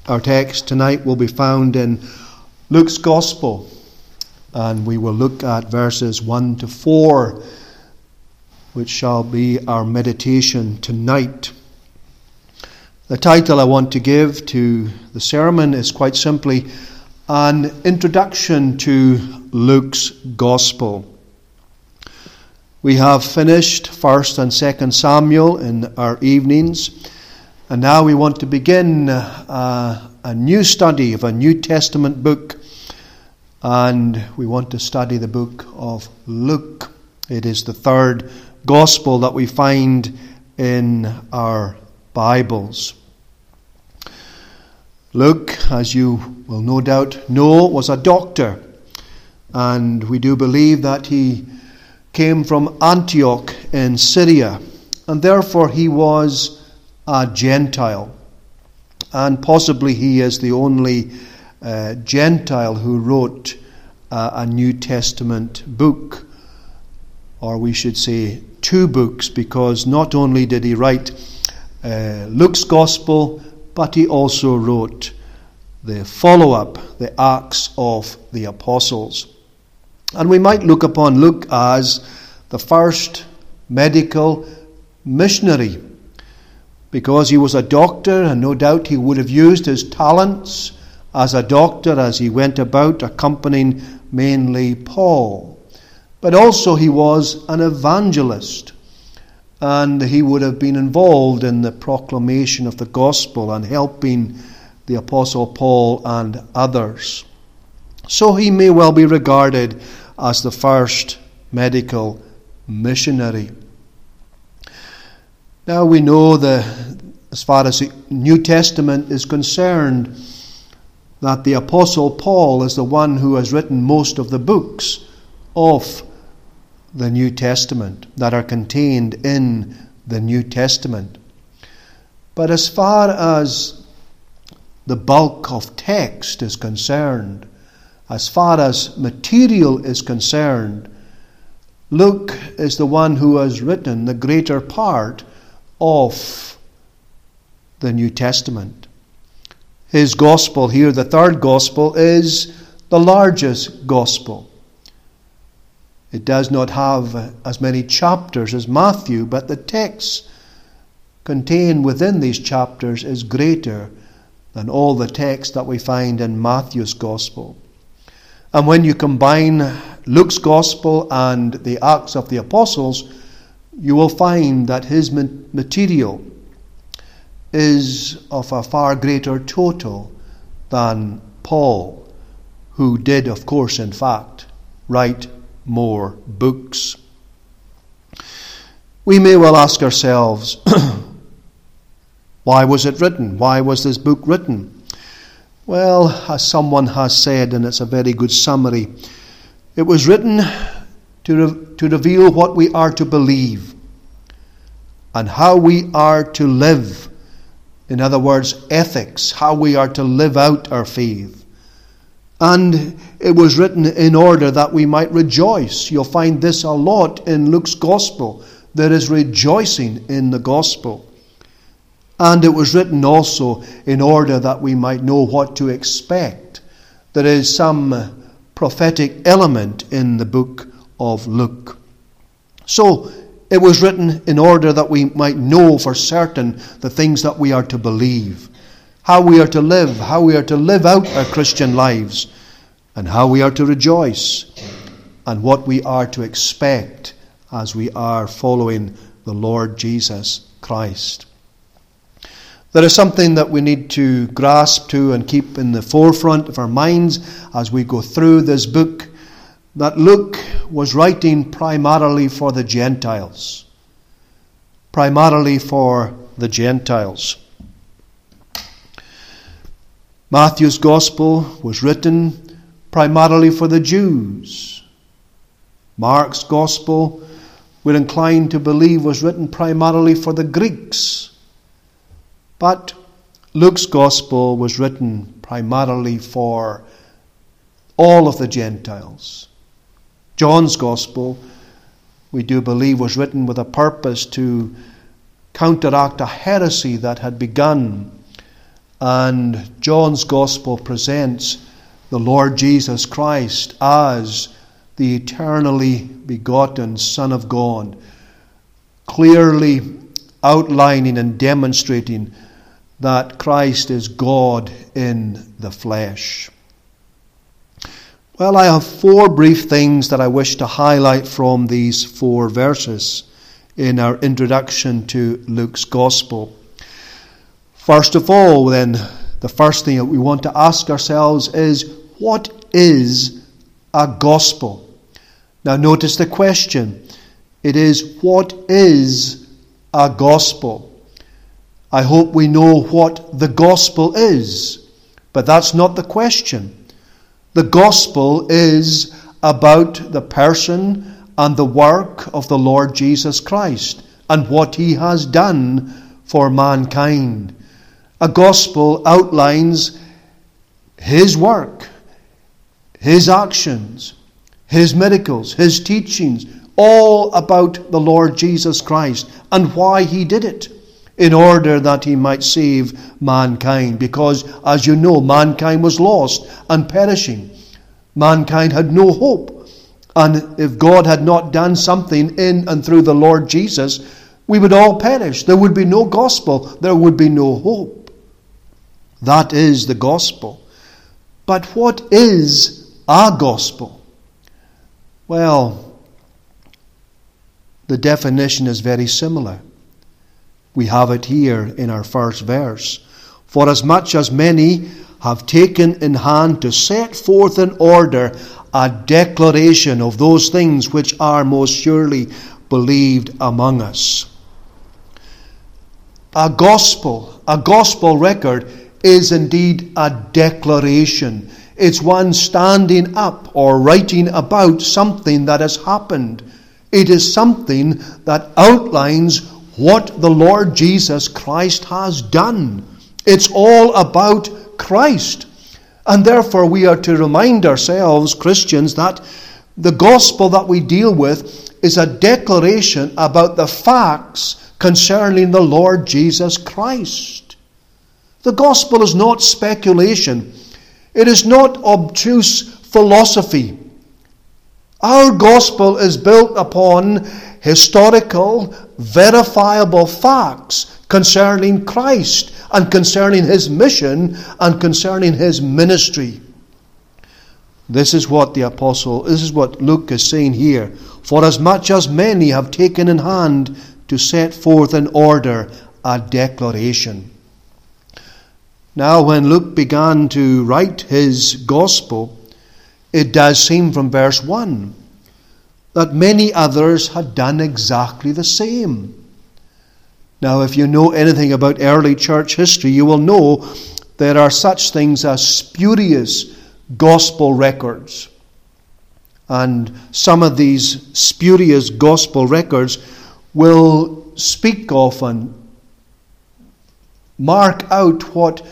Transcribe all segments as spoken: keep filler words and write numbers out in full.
Our text tonight will be found in Luke's Gospel, and we will look at verses one to four, which shall be our meditation tonight. The title I want to give to the sermon is quite simply An Introduction to Luke's Gospel. We have finished First and Second Samuel in our evenings, and now we want to begin uh, a new study of a New Testament book, and we want to study the book of Luke. It is the third Gospel that we find in our Bibles. Luke, as you will no doubt know, was a doctor, and we do believe that he came from Antioch in Syria, and therefore he was a Gentile, and possibly he is the only uh, Gentile who wrote uh, a New Testament book, or we should say two books, because not only did he write uh, Luke's Gospel, but he also wrote the follow-up, the Acts of the Apostles. And we might look upon Luke as the first medical missionary, because he was a doctor, and no doubt he would have used his talents as a doctor as he went about accompanying mainly Paul. But also he was an evangelist, and he would have been involved in the proclamation of the gospel and helping the Apostle Paul and others. So he may well be regarded as the first medical missionary. Now we know that as far as the New Testament is concerned, that the Apostle Paul is the one who has written most of the books of the New Testament that are contained in the New Testament. But as far as the bulk of text is concerned, as far as material is concerned, Luke is the one who has written the greater part of the New Testament. His gospel here, the third gospel, is the largest gospel. It does not have as many chapters as Matthew, but the text contained within these chapters is greater than all the text that we find in Matthew's gospel. And when you combine Luke's gospel and the Acts of the Apostles, you will find that his material is of a far greater total than Paul, who did, of course, in fact, write more books. We may well ask ourselves, why was it written? Why was this book written? Well, as someone has said, and it's a very good summary, it was written to, re- to reveal what we are to believe and how we are to live. In other words, ethics, how we are to live out our faith. And it was written in order that we might rejoice. You'll find this a lot in Luke's gospel. There is rejoicing in the gospel. And it was written also in order that we might know what to expect. There is some prophetic element in the book of Luke. So it was written in order that we might know for certain the things that we are to believe, how we are to live, how we are to live out our Christian lives, and how we are to rejoice, and what we are to expect as we are following the Lord Jesus Christ. There is something that we need to grasp to and keep in the forefront of our minds as we go through this book, that Luke was writing primarily for the Gentiles. Primarily for the Gentiles. Matthew's Gospel was written primarily for the Jews. Mark's Gospel, we're inclined to believe, was written primarily for the Greeks. But Luke's Gospel was written primarily for all of the Gentiles. John's Gospel, we do believe, was written with a purpose to counteract a heresy that had begun And John's Gospel presents the Lord Jesus Christ as the eternally begotten Son of God, clearly outlining and demonstrating that Christ is God in the flesh. Well, I have four brief things that I wish to highlight from these four verses in our introduction to Luke's Gospel. First of all, then, the first thing that we want to ask ourselves is, what is a gospel? Now notice the question. It is, what is a gospel? I hope we know what the gospel is, but that's not the question. The gospel is about the person and the work of the Lord Jesus Christ and what he has done for mankind. A gospel outlines his work, his actions, his miracles, his teachings, all about the Lord Jesus Christ and why he did it, in order that he might save mankind. Because, as you know, mankind was lost and perishing. Mankind had no hope. And if God had not done something in and through the Lord Jesus, we would all perish. There would be no gospel. There would be no hope. That is the gospel. But what is a gospel? Well, the definition is very similar. We have it here in our first verse. For as much as many have taken in hand to set forth in order a declaration of those things which are most surely believed among us. A gospel, a gospel record is indeed a declaration. It's one standing up or writing about something that has happened. It is something that outlines what the Lord Jesus Christ has done. It's all about Christ. And therefore we are to remind ourselves, Christians, that the gospel that we deal with is a declaration about the facts concerning the Lord Jesus Christ. The gospel is not speculation. It is not obtuse philosophy. Our gospel is built upon historical, verifiable facts concerning Christ and concerning his mission and concerning his ministry. This is what the apostle, this is what Luke is saying here. For as much as many have taken in hand to set forth in order a declaration. Now, when Luke began to write his gospel, it does seem from verse one that many others had done exactly the same. Now, if you know anything about early church history, you will know there are such things as spurious gospel records. And some of these spurious gospel records will speak of and mark out what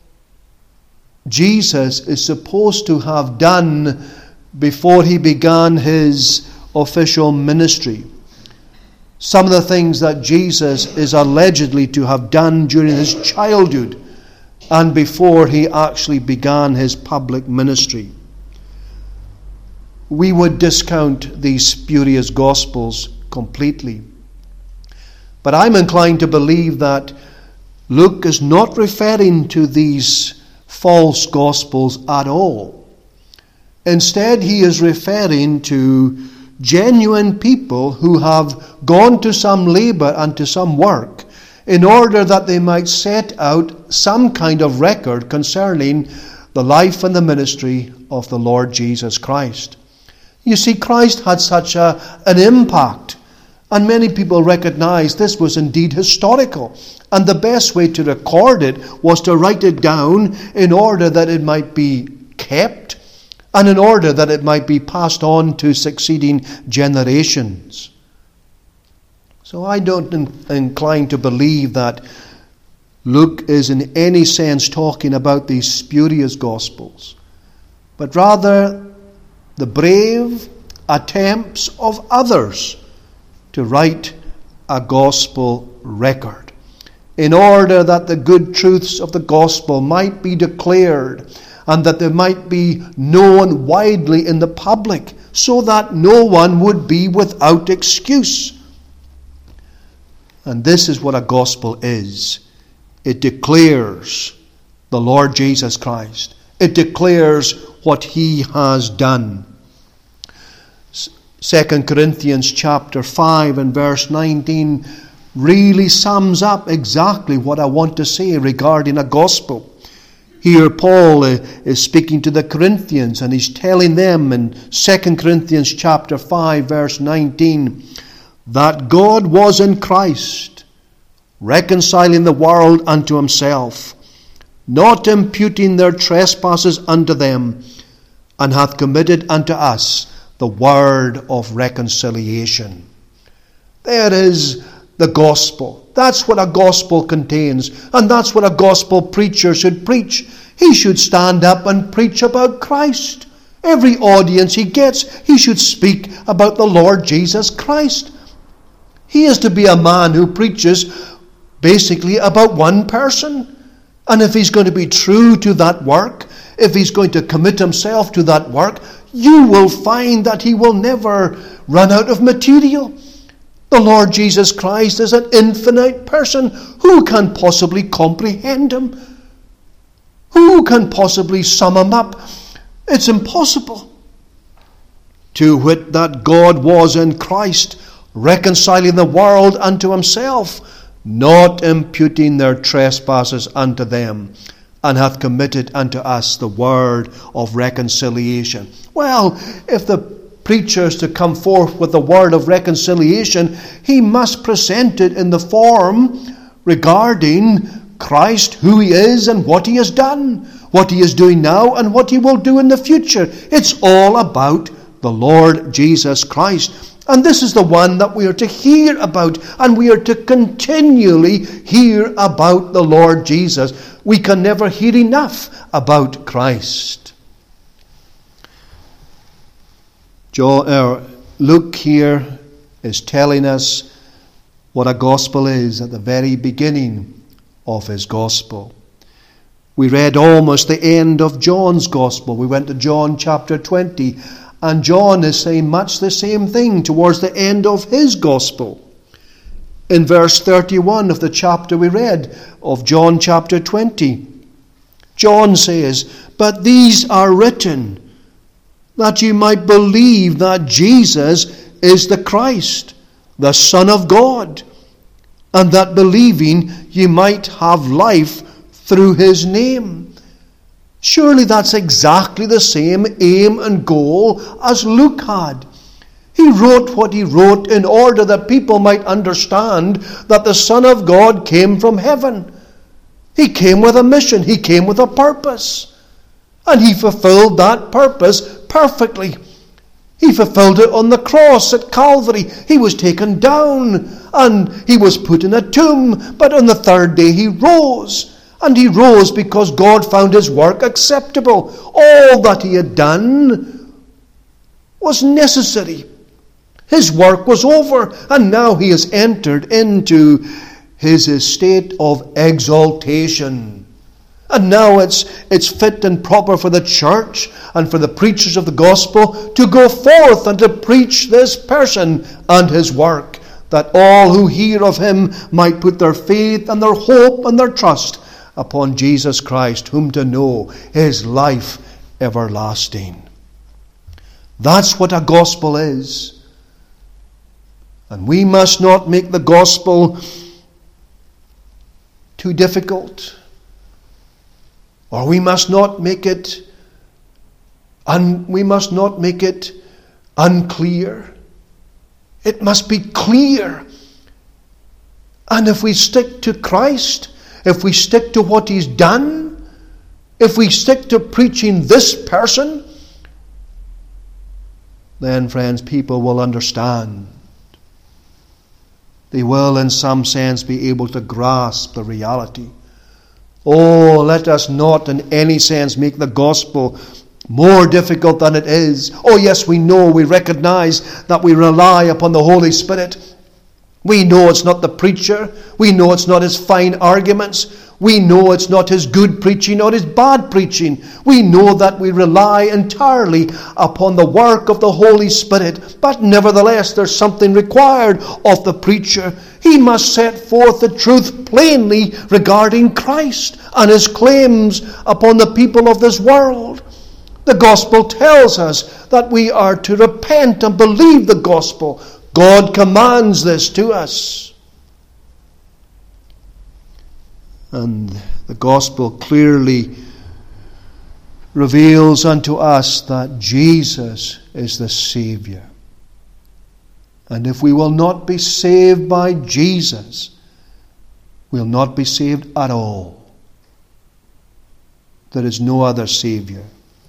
Jesus is supposed to have done before he began his official ministry. Some of the things that Jesus is allegedly to have done during his childhood and before he actually began his public ministry. We would discount these spurious gospels completely. But I'm inclined to believe that Luke is not referring to these false gospels at all. Instead, he is referring to genuine people who have gone to some labor and to some work in order that they might set out some kind of record concerning the life and the ministry of the Lord Jesus Christ. You see, Christ had such a, an impact, and many people recognized this was indeed historical. And the best way to record it was to write it down in order that it might be kept and in order that it might be passed on to succeeding generations. So I don't in- incline to believe that Luke is in any sense talking about these spurious gospels, but rather the brave attempts of others to write a gospel record. in order that the good truths of the gospel might be declared and that they might be known widely in the public, so that no one would be without excuse. And this is what a gospel is. It declares the Lord Jesus Christ. It declares what he has done. Second Corinthians chapter five and verse nineteen really sums up exactly what I want to say regarding a gospel. Here Paul is speaking to the Corinthians, and he's telling them in Second Corinthians chapter five verse nineteen that God was in Christ, reconciling the world unto himself, not imputing their trespasses unto them, and hath committed unto us the word of reconciliation. There is the gospel. That's what a gospel contains, and that's what a gospel preacher should preach. He should stand up and preach about Christ. Every audience he gets, he should speak about the Lord Jesus Christ. He is to be a man who preaches basically about one person. And if he's going to be true to that work, if he's going to commit himself to that work, you will find that he will never run out of material. The Lord Jesus Christ is an infinite person. Who can possibly comprehend him? Who can possibly sum him up? It's impossible. To wit, that God was in Christ, reconciling the world unto himself, not imputing their trespasses unto them, and hath committed unto us the word of reconciliation. Well, if the preacher is to come forth with the word of reconciliation, he must present it in the form regarding Christ, who he is and what he has done, what he is doing now and what he will do in the future. It's all about the Lord Jesus Christ. And this is the one that we are to hear about, and we are to continually hear about the Lord Jesus. We can never hear enough about Christ. John, uh, Luke here is telling us what a gospel is at the very beginning of his gospel. We read almost the end of John's gospel. We went to John chapter twenty, and John is saying much the same thing towards the end of his gospel. In verse thirty-one of the chapter we read of John chapter twenty, John says, "But these are written, that you might believe that Jesus is the Christ, the Son of God, and that believing you might have life through his name." Surely that's exactly the same aim and goal as Luke had. He wrote what he wrote in order that people might understand that the Son of God came from heaven. He came with a mission. He came with a purpose. And he fulfilled that purpose perfectly. He fulfilled it on the cross at Calvary. He was taken down and he was put in a tomb. But on the third day he rose. And he rose because God found his work acceptable. All that he had done was necessary. His work was over, and now he has entered into his estate of exaltation. And now it's, it's fit and proper for the church and for the preachers of the gospel to go forth and to preach this person and his work, that all who hear of him might put their faith and their hope and their trust upon Jesus Christ, whom to know is life everlasting. That's what a gospel is. And we must not make the gospel too difficult, or we must not make it un- we must not make it unclear. It must be clear. And if we stick to Christ, if we stick to what he's done, if we stick to preaching this person, then, friends, people will understand. They will, in some sense, be able to grasp the reality. Oh, let us not in any sense make the gospel more difficult than it is. Oh, yes, we know, we recognize that we rely upon the Holy Spirit. We know it's not the preacher. We know it's not his fine arguments. We know it's not his good preaching or his bad preaching. We know that we rely entirely upon the work of the Holy Spirit. But nevertheless, there's something required of the preacher. He must set forth the truth plainly regarding Christ and his claims upon the people of this world. The gospel tells us that we are to repent and believe the gospel. God commands this to us. And the gospel clearly reveals unto us that Jesus is the Savior. And if we will not be saved by Jesus, we'll not be saved at all. There is no other Savior.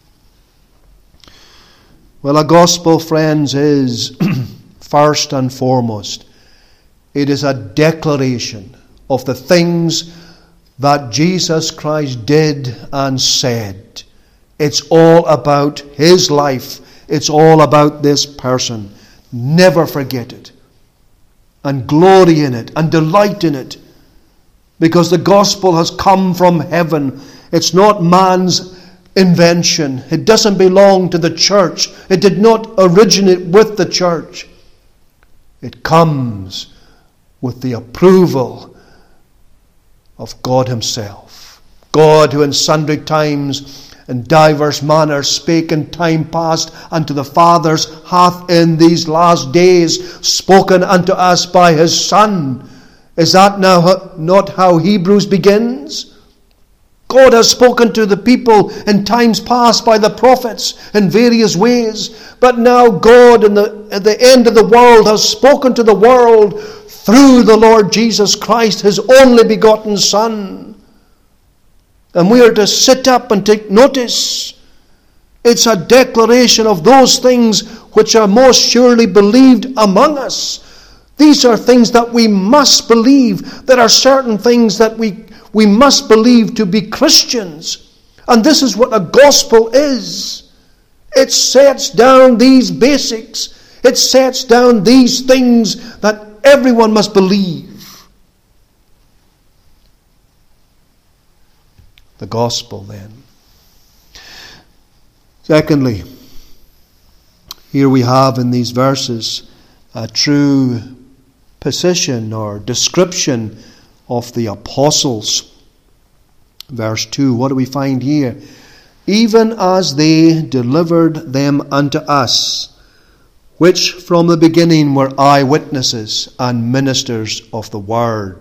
Well, a gospel, friends, is first and foremost, it is a declaration of the things that Jesus Christ did and said. It's all about his life. It's all about this person. Never forget it. And glory in it. And delight in it. Because the gospel has come from heaven. It's not man's invention. It doesn't belong to the church. It did not originate with the church. It comes with the approval of God himself. God, who in sundry times in divers manners spake in time past unto the fathers, hath in these last days spoken unto us by his Son. Is that now not how Hebrews begins? God has spoken to the people in times past by the prophets in various ways. But now God in the, at the end of the world has spoken to the world through the Lord Jesus Christ, his only begotten Son. And we are to sit up and take notice. It's a declaration of those things which are most surely believed among us. These are things that we must believe. There are certain things that we, we must believe to be Christians. And this is what a gospel is. It sets down these basics. It sets down these things that everyone must believe. The gospel, then. Secondly, here we have in these verses a true position or description of the apostles. Verse two, what do we find here? Even as they delivered them unto us, which from the beginning were eyewitnesses and ministers of the word.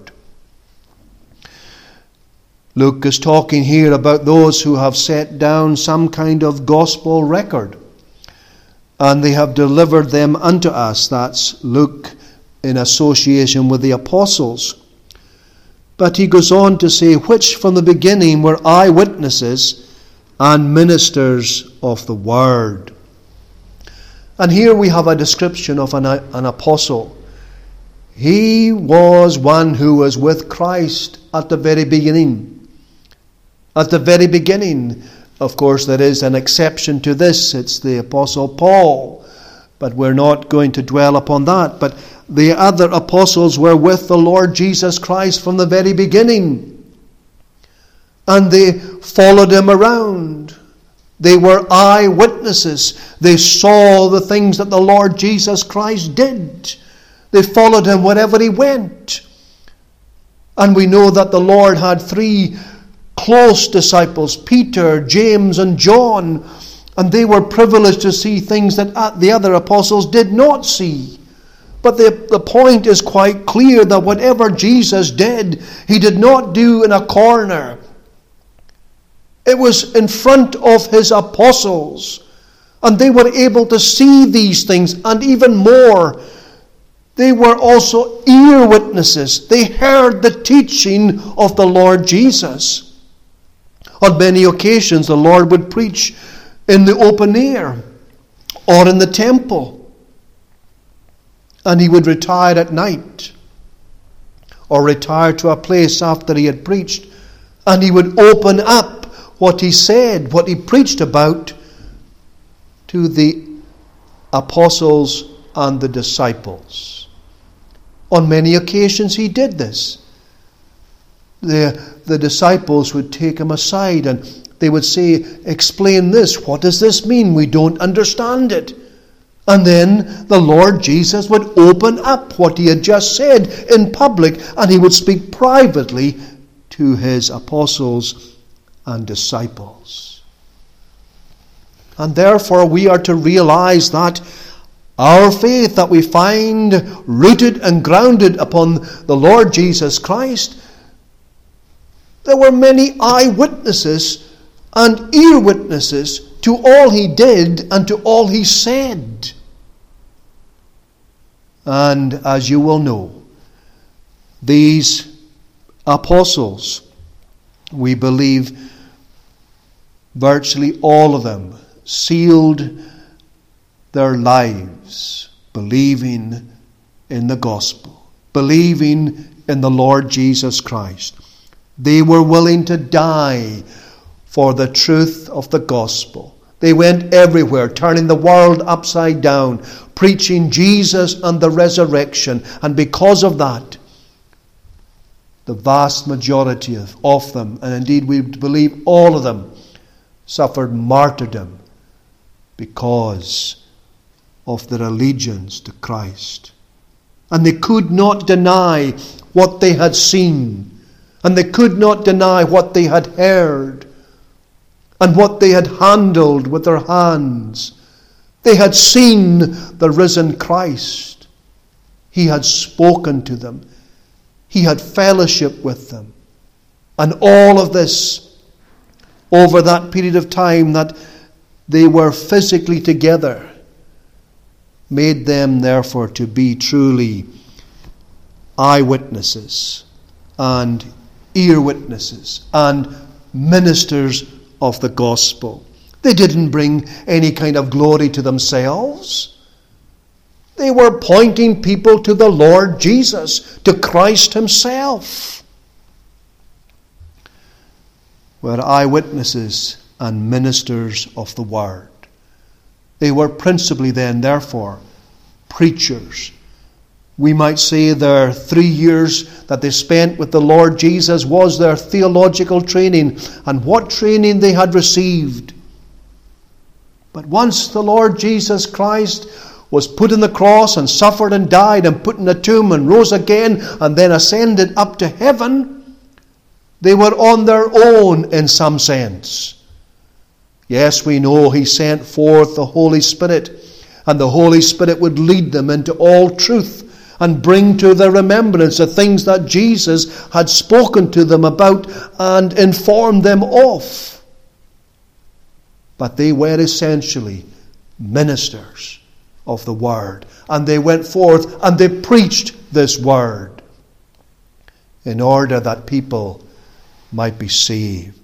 Luke is talking here about those who have set down some kind of gospel record, and they have delivered them unto us. That's Luke in association with the apostles. But he goes on to say, which from the beginning were eyewitnesses and ministers of the word. And here we have a description of an, an apostle. He was one who was with Christ at the very beginning. At the very beginning, of course, there is an exception to this. It's the Apostle Paul. But we're not going to dwell upon that. But the other apostles were with the Lord Jesus Christ from the very beginning. And they followed him around. They were eyewitnesses. They saw the things that the Lord Jesus Christ did. They followed him wherever he went. And we know that the Lord had three close disciples, Peter, James, and John, and they were privileged to see things that the other apostles did not see. But the, the point is quite clear that whatever Jesus did, he did not do in a corner. It was in front of his apostles, and they were able to see these things, and even more, they were also ear witnesses. They heard the teaching of the Lord Jesus. On many occasions, the Lord would preach in the open air or in the temple. And he would retire at night or retire to a place after he had preached. And he would open up what he said, what he preached about, to the apostles and the disciples. On many occasions he did this. The, the disciples would take him aside and they would say, explain this. What does this mean? We don't understand it. And then the Lord Jesus would open up what he had just said in public, and he would speak privately to his apostles and disciples. And therefore we are to realize that our faith that we find rooted and grounded upon the Lord Jesus Christ, there were many eyewitnesses and ear witnesses to all he did and to all he said. And as you will know, these apostles, we believe virtually all of them sealed their lives believing in the gospel, believing in the Lord Jesus Christ. They were willing to die for the truth of the gospel. They went everywhere, turning the world upside down, preaching Jesus and the resurrection. And because of that, the vast majority of, of them, and indeed we believe all of them, suffered martyrdom because of their allegiance to Christ. And they could not deny what they had seen, and they could not deny what they had heard, and what they had handled with their hands. They had seen the risen Christ. He had spoken to them. He had fellowship with them. And all of this, over that period of time that they were physically together, made them therefore to be truly eyewitnesses and ear witnesses and ministers of the gospel. They didn't bring any kind of glory to themselves. They were pointing people to the Lord Jesus, to Christ himself. Were eyewitnesses and ministers of the word. They were principally then, therefore, preachers. We might say their three years that they spent with the Lord Jesus was their theological training, and what training they had received. But once the Lord Jesus Christ was put on the cross and suffered and died and put in a tomb and rose again and then ascended up to heaven, they were on their own in some sense. Yes, we know he sent forth the Holy Spirit, and the Holy Spirit would lead them into all truth and bring to their remembrance the things that Jesus had spoken to them about and informed them of. But they were essentially ministers of the word, and they went forth and they preached this word in order that people might be saved.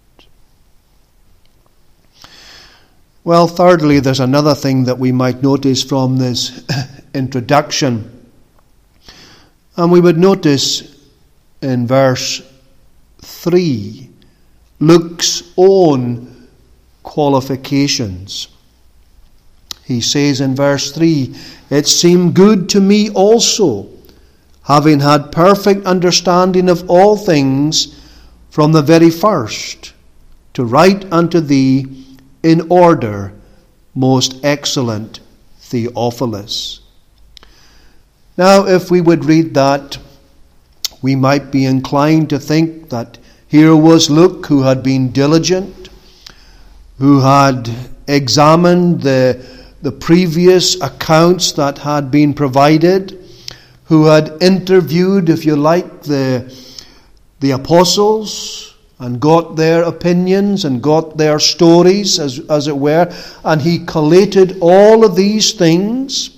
Well, thirdly, there's another thing that we might notice from this introduction. And we would notice in verse three, Luke's own qualifications. He says in verse three, "It seemed good to me also, having had perfect understanding of all things from the very first, to write unto thee in order, most excellent Theophilus." Now, if we would read that, we might be inclined to think that here was Luke, who had been diligent, who had examined the, the previous accounts that had been provided, who had interviewed, if you like, the, the apostles, and got their opinions and got their stories, as, as it were, and he collated all of these things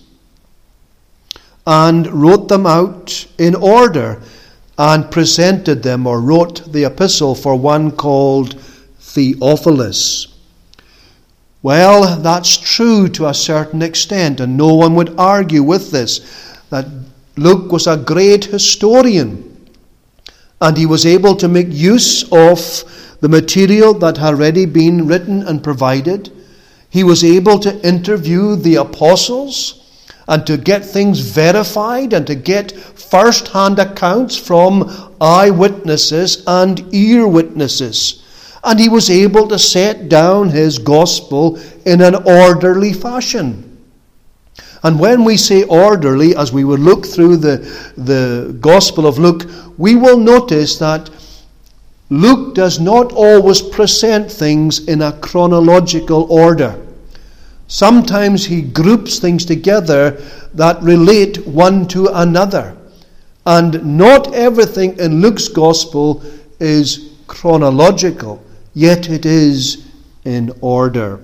and wrote them out in order and presented them, or wrote the epistle for one called Theophilus. Well, that's true to a certain extent, and no one would argue with this, that Luke was a great historian, and he was able to make use of the material that had already been written and provided. He was able to interview the apostles and to get things verified and to get first-hand accounts from eyewitnesses and ear witnesses. And he was able to set down his gospel in an orderly fashion. And when we say orderly, as we would look through the, the Gospel of Luke, we will notice that Luke does not always present things in a chronological order. Sometimes he groups things together that relate one to another. And not everything in Luke's Gospel is chronological, yet it is in order.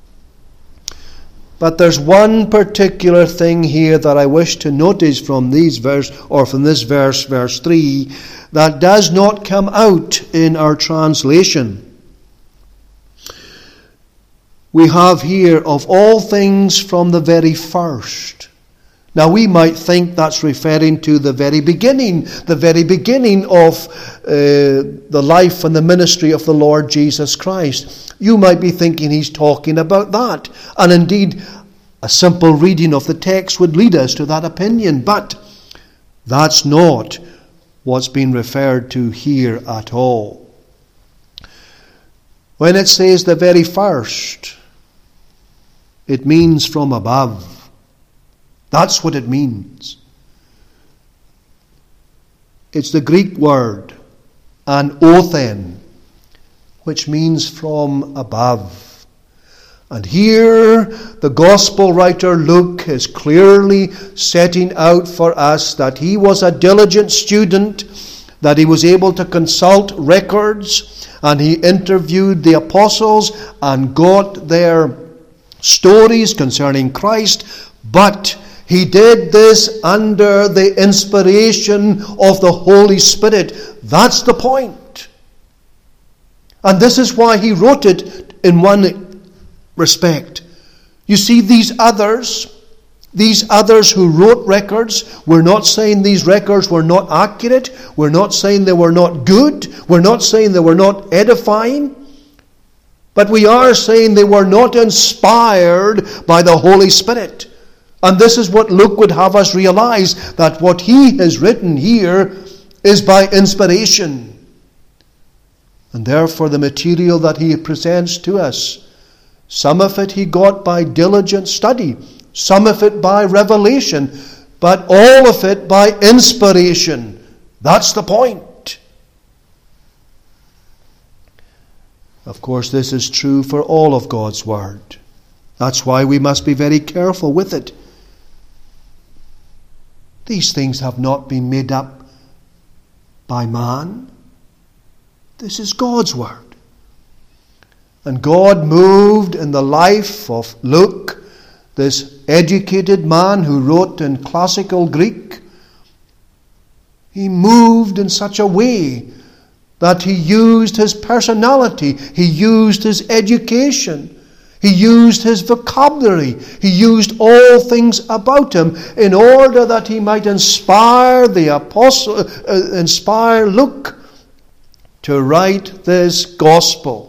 But there's one particular thing here that I wish to notice from these verse, or from this verse, verse three, that does not come out in our translation. We have here, of all things from the very first. Now we might think that's referring to the very beginning, the very beginning of uh, the life and the ministry of the Lord Jesus Christ. You might be thinking he's talking about that. And indeed, a simple reading of the text would lead us to that opinion. But that's not what's being referred to here at all. When it says the very first, it means from above. That's what it means. It's the Greek word, anothen, which means from above. And here the gospel writer Luke is clearly setting out for us that he was a diligent student, that he was able to consult records, and he interviewed the apostles and got their stories concerning Christ, but he did this under the inspiration of the Holy Spirit. That's the point. And this is why he wrote it in one respect. You see, these others, these others who wrote records, we're not saying these records were not accurate. We're not saying they were not good. We're not saying they were not edifying. But we are saying they were not inspired by the Holy Spirit. And this is what Luke would have us realize, that what he has written here is by inspiration. And therefore the material that he presents to us, some of it he got by diligent study, some of it by revelation, but all of it by inspiration. That's the point. Of course, this is true for all of God's Word. That's why we must be very careful with it. These things have not been made up by man. This is God's Word. And God moved in the life of Luke, this educated man who wrote in classical Greek. He moved in such a way that he used his personality, he used his education, he used his vocabulary, he used all things about him in order that he might inspire the apostle, uh, inspire Luke to write this gospel.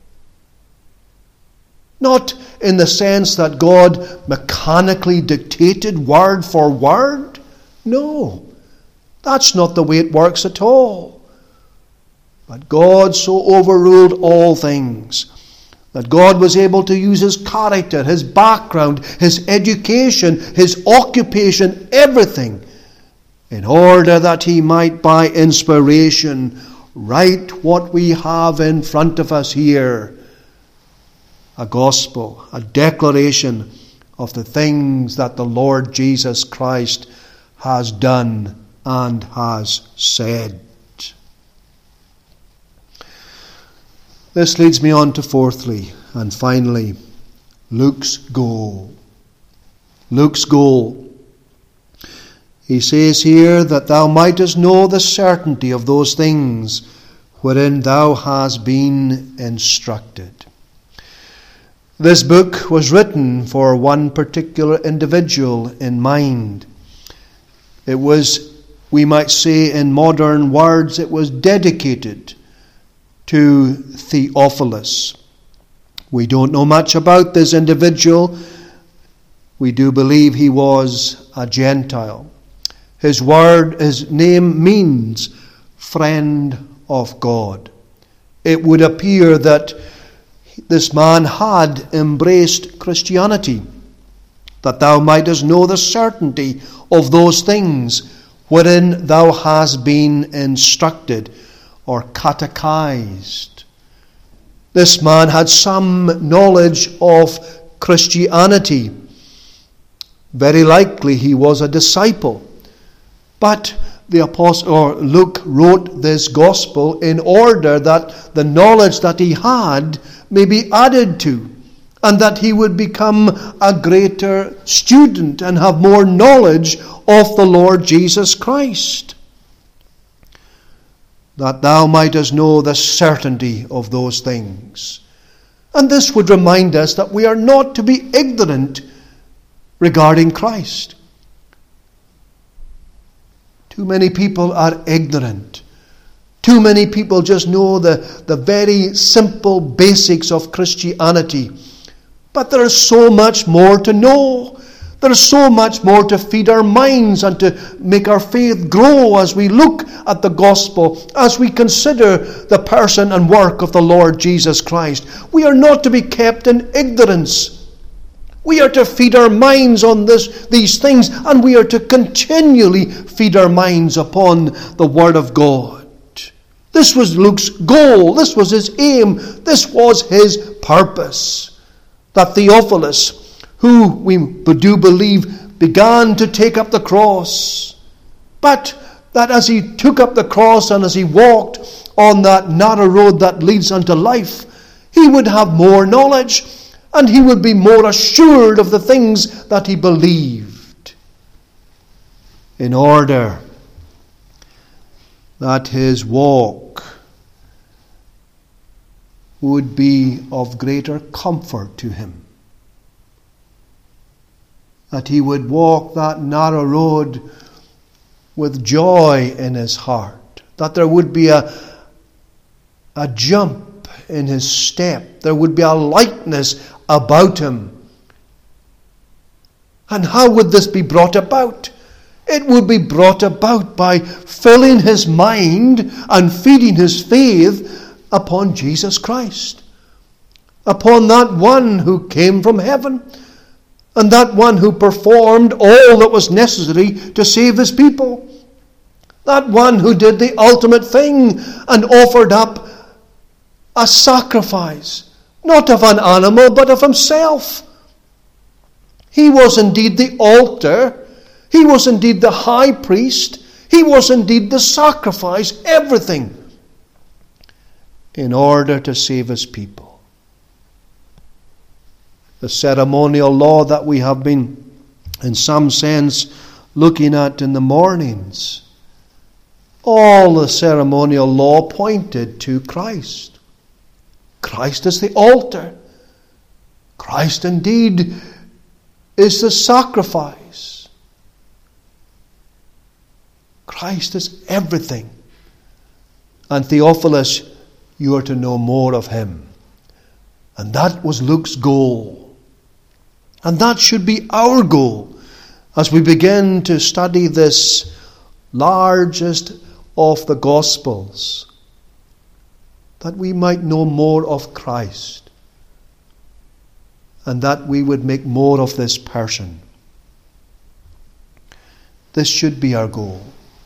Not in the sense that God mechanically dictated word for word. No, that's not the way it works at all. But God so overruled all things that God was able to use his character, his background, his education, his occupation, everything, in order that he might, by inspiration, write what we have in front of us here. A gospel, a declaration of the things that the Lord Jesus Christ has done and has said. This leads me on to fourthly and finally, Luke's goal. Luke's goal. He says here that thou mightest know the certainty of those things wherein thou hast been instructed. This book was written for one particular individual in mind. It was, we might say in modern words, it was dedicated to Theophilus. We don't know much about this individual. We do believe he was a Gentile. His word, his name means friend of God. It would appear that this man had embraced Christianity, that thou mightest know the certainty of those things wherein thou hast been instructed or catechized. This man had some knowledge of Christianity. Very likely he was a disciple. But the apostle or Luke wrote this gospel in order that the knowledge that he had may be added to, and that he would become a greater student and have more knowledge of the Lord Jesus Christ. That thou mightest know the certainty of those things. And this would remind us that we are not to be ignorant regarding Christ. Too many people are ignorant. Too many people just know the, the very simple basics of Christianity. But there is so much more to know. There is so much more to feed our minds and to make our faith grow as we look at the gospel, as we consider the person and work of the Lord Jesus Christ. We are not to be kept in ignorance. We are to feed our minds on this, these things, and we are to continually feed our minds upon the Word of God. This was Luke's goal. This was his aim. This was his purpose. That Theophilus, who we do believe began to take up the cross, but that as he took up the cross and as he walked on that narrow road that leads unto life, he would have more knowledge, and he would be more assured of the things that he believed, in order that his walk would be of greater comfort to him. That he would walk that narrow road with joy in his heart. That there would be a, a jump in his step. There would be a lightness about him. And how would this be brought about? It would be brought about by filling his mind and feeding his faith upon Jesus Christ. Upon that one who came from heaven, and that one who performed all that was necessary to save his people. That one who did the ultimate thing and offered up a sacrifice, not of an animal, but of himself. He was indeed the altar. He was indeed the high priest. He was indeed the sacrifice, everything, in order to save his people. The ceremonial law that we have been, in some sense, looking at in the mornings, all the ceremonial law pointed to Christ. Christ is the altar. Christ indeed is the sacrifice. Christ is everything. And Theophilus, you are to know more of him. And that was Luke's goal. And that should be our goal as we begin to study this largest of the Gospels, that we might know more of Christ, and that we would make more of this person. This should be our goal.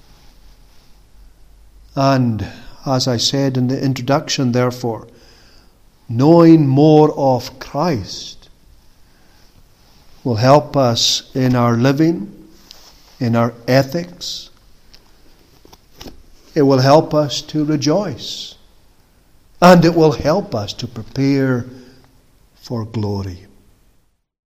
And as I said in the introduction, therefore, knowing more of Christ will help us in our living, in our ethics. It will help us to rejoice. And it will help us to prepare for glory.